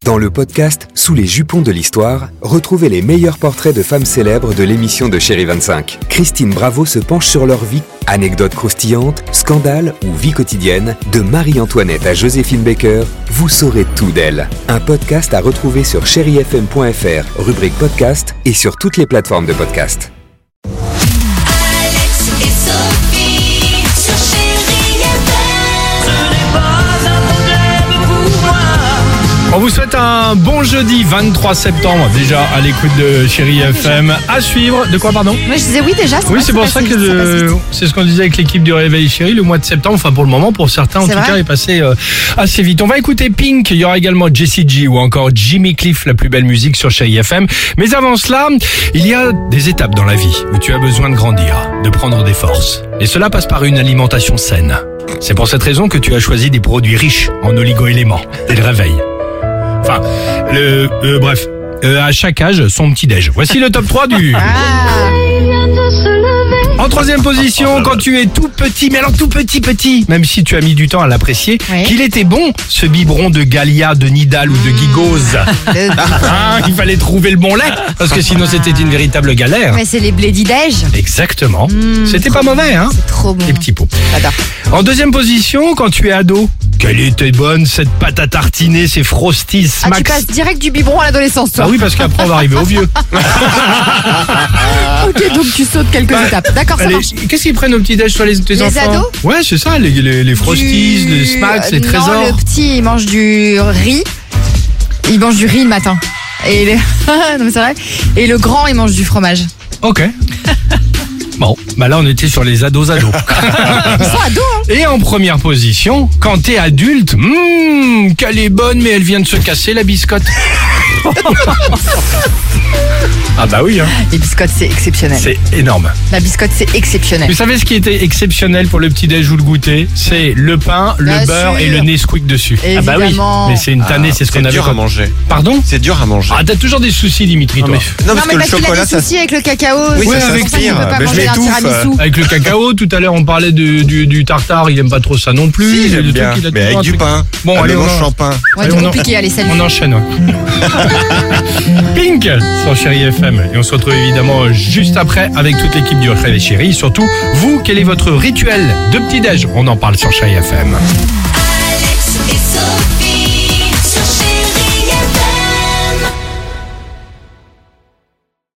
Dans le podcast Sous les jupons de l'histoire, retrouvez les meilleurs portraits de femmes célèbres de l'émission de Chérie 25. Christine Bravo se penche sur leur vie, anecdotes croustillantes, scandales ou vie quotidienne. De Marie-Antoinette à Joséphine Baker, vous saurez tout d'elle. Un podcast à retrouver sur chérifm.fr, rubrique podcast et sur toutes les plateformes de podcast. Alex et Sophie sur Chérie FM. Ce n'est pas un problème pour moi. On vous souhaite un bon jeudi 23 septembre, déjà à l'écoute de Chérie FM. À suivre, de quoi pardon? Moi je disais oui déjà. Oui, c'est pour ça que c'est ce qu'on disait avec l'équipe du Réveil Chérie, le mois de septembre, enfin pour le moment, pour certains en C'est tout vrai cas, est passé assez vite. On va écouter Pink, il y aura également Jessie J ou encore Jimmy Cliff, la plus belle musique sur Chérie FM. Mais avant cela, il y a des étapes dans la vie où tu as besoin de grandir, de prendre des forces. Et cela passe par une alimentation saine. C'est pour cette raison que tu as choisi des produits riches en oligo-éléments dès le réveil. Enfin, bref, à chaque âge, son petit-déj. Voici le top 3 du... En troisième position, quand tu es tout petit, mais alors tout petit, même si tu as mis du temps à l'apprécier, Oui. qu'il était bon, ce biberon de Gallia, de Nidal ou de Gigoz. Il fallait trouver le bon lait, parce que sinon c'était une véritable galère. Mais c'est les blédidèges. Exactement. C'était pas mauvais, hein? C'est trop bon. Les petits pots. J'adore. En deuxième position, quand tu es ado, quelle était bonne cette pâte à tartiner, ces frosties Ah, tu Max. passes direct du biberon à l'adolescence, toi. Ah oui, parce qu'après on va arriver au vieux. Ok, donc tu sautes quelques étapes. D'accord, ça Allez, marche. qu'est-ce qu'ils prennent aux petits déj, toi, tes Les enfants? ados Ouais, c'est ça, les frosties, les smacks, les trésors. Non, le petit, il mange du riz. Il mange du riz le matin. Et non, mais c'est vrai. Et le grand, il mange du fromage. Ok. Bon, bah là on était sur les ados. Ils sont ados, hein. Et en première position, quand t'es adulte, qu'elle est bonne, mais elle vient de se casser la biscotte. Ah bah oui, hein. Les biscottes, c'est exceptionnel. C'est énorme. La biscotte, c'est exceptionnel. Vous savez ce qui était exceptionnel pour le petit-déj ou le goûter? C'est le pain, le Bien beurre sûr. et le Nesquik dessus. Évidemment. Mais c'est une tannée, c'est ce qu'on avait dur à manger. Pardon? C'est dur à manger. Ah, t'as toujours des soucis, Dimitri, toi. Non, Non, parce mais que le parce qu'il a chocolat, des ça... soucis avec le cacao. Oui, c'est ça pour ça qu'il s'inspire. peut pas Mais je manger un m'étouffe. tiramisu. Avec le cacao, tout à l'heure on parlait du tartare, il aime pas trop ça non plus. Si, Il y a j'aime des bien. trucs, il a Mais toujours avec un du truc. pain. Bon, allez, on mange sans pain. Ouais, Allez, c'est on compliqué, allez, salut. On enchaîne, ouais. Pink sur Chérie FM. Et on se retrouve évidemment juste après avec toute l'équipe du Réveil Chérie. Surtout, vous, quel est votre rituel de petit-déj? On en parle sur Chérie FM. Alex et Sophie.